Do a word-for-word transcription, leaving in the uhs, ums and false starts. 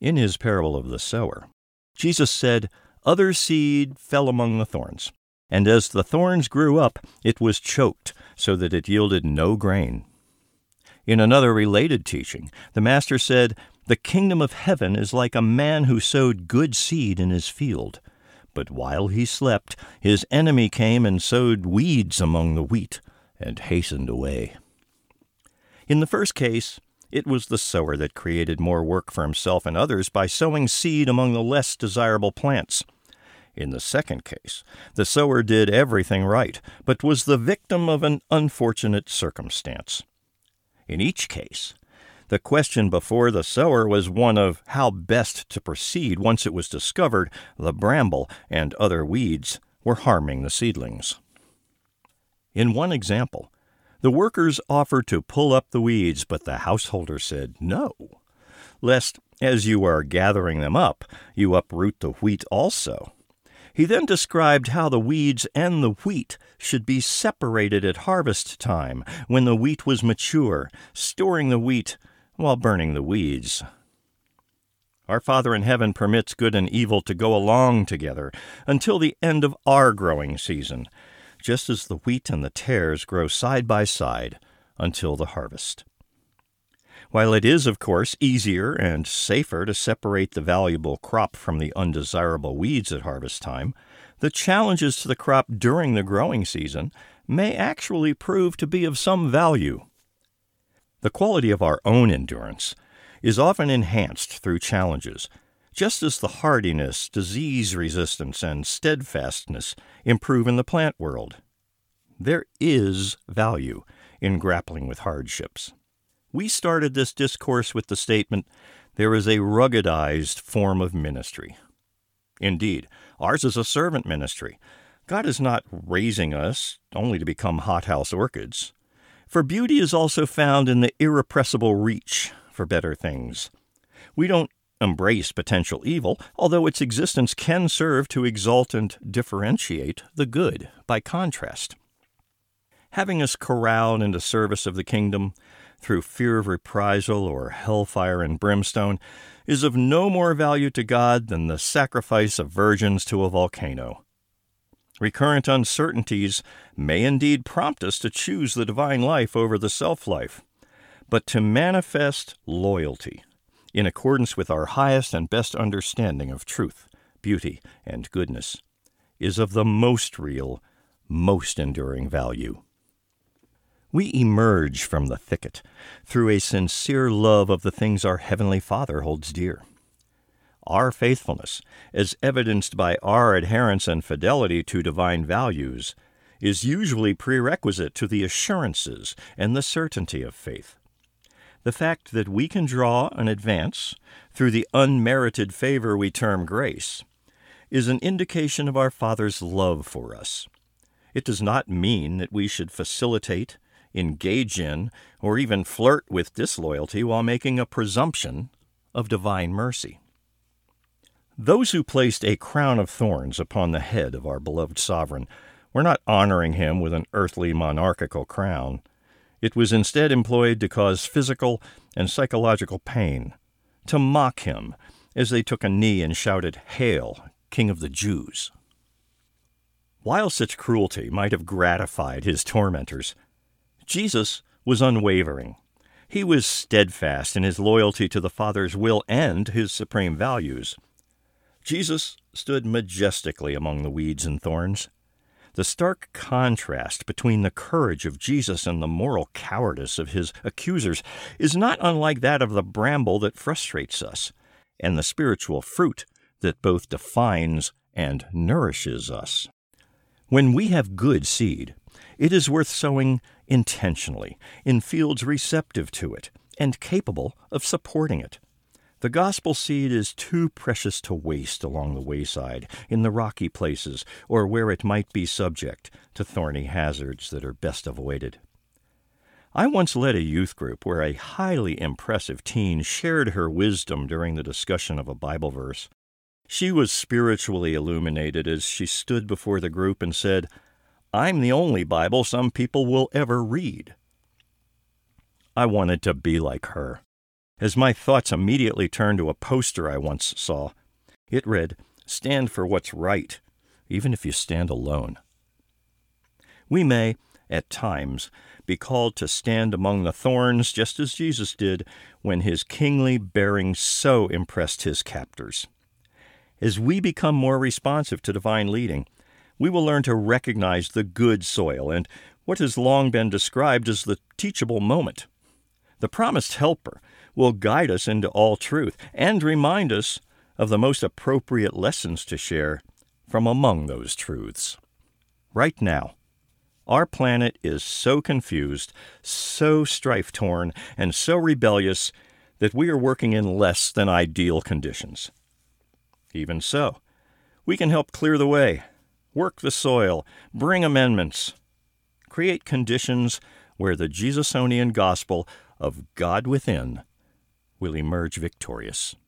In his parable of the sower, Jesus said, "Other seed fell among the thorns, and as the thorns grew up, it was choked, so that it yielded no grain." In another related teaching, the Master said, "The kingdom of heaven is like a man who sowed good seed in his field. But while he slept, his enemy came and sowed weeds among the wheat, and hastened away." In the first case, it was the sower that created more work for himself and others by sowing seed among the less desirable plants. In the second case, the sower did everything right, but was the victim of an unfortunate circumstance. In each case, the question before the sower was one of how best to proceed once it was discovered the bramble and other weeds were harming the seedlings. In one example, the workers offered to pull up the weeds, but the householder said no, lest, as you are gathering them up, you uproot the wheat also. He then described how the weeds and the wheat should be separated at harvest time, when the wheat was mature, storing the wheat while burning the weeds. Our Father in heaven permits good and evil to go along together until the end of our growing season, just as the wheat and the tares grow side by side until the harvest. While it is, of course, easier and safer to separate the valuable crop from the undesirable weeds at harvest time, the challenges to the crop during the growing season may actually prove to be of some value. The quality of our own endurance is often enhanced through challenges, just as the hardiness, disease resistance, and steadfastness improve in the plant world. There is value in grappling with hardships. We started this discourse with the statement, "There is a ruggedized form of ministry." Indeed, ours is a servant ministry. God is not raising us only to become hothouse orchids. For beauty is also found in the irrepressible reach for better things. We don't embrace potential evil, although its existence can serve to exalt and differentiate the good by contrast. Having us corralled into service of the kingdom through fear of reprisal or hellfire and brimstone is of no more value to God than the sacrifice of virgins to a volcano. Recurrent uncertainties may indeed prompt us to choose the divine life over the self-life, but to manifest loyalty in accordance with our highest and best understanding of truth, beauty, and goodness is of the most real, most enduring value. We emerge from the thicket through a sincere love of the things our Heavenly Father holds dear. Our faithfulness, as evidenced by our adherence and fidelity to divine values, is usually prerequisite to the assurances and the certainty of faith. The fact that we can draw an advance through the unmerited favor we term grace is an indication of our Father's love for us. It does not mean that we should facilitate, engage in, or even flirt with disloyalty while making a presumption of divine mercy. Those who placed a crown of thorns upon the head of our beloved sovereign were not honoring him with an earthly monarchical crown. It was instead employed to cause physical and psychological pain, to mock him as they took a knee and shouted, "Hail, King of the Jews!" While such cruelty might have gratified his tormentors, Jesus was unwavering. He was steadfast in his loyalty to the Father's will and his supreme values. Jesus stood majestically among the weeds and thorns. The stark contrast between the courage of Jesus and the moral cowardice of his accusers is not unlike that of the bramble that frustrates us, and the spiritual fruit that both defines and nourishes us. When we have good seed, it is worth sowing intentionally, in fields receptive to it, and capable of supporting it. The gospel seed is too precious to waste along the wayside, in the rocky places, or where it might be subject to thorny hazards that are best avoided. I once led a youth group where a highly impressive teen shared her wisdom during the discussion of a Bible verse. She was spiritually illuminated as she stood before the group and said, "I'm the only Bible some people will ever read." I wanted to be like her. as my thoughts immediately turned to a poster I once saw. It read, "Stand for what's right, even if you stand alone." We may, at times, be called to stand among the thorns just as Jesus did when his kingly bearing so impressed his captors. As we become more responsive to divine leading, we will learn to recognize the good soil and what has long been described as the teachable moment. The promised helper will guide us into all truth and remind us of the most appropriate lessons to share from among those truths. Right now, our planet is so confused, so strife-torn, and so rebellious that we are working in less than ideal conditions. Even so, we can help clear the way, work the soil, bring amendments, create conditions where the Jesusonian gospel of God within will emerge victorious.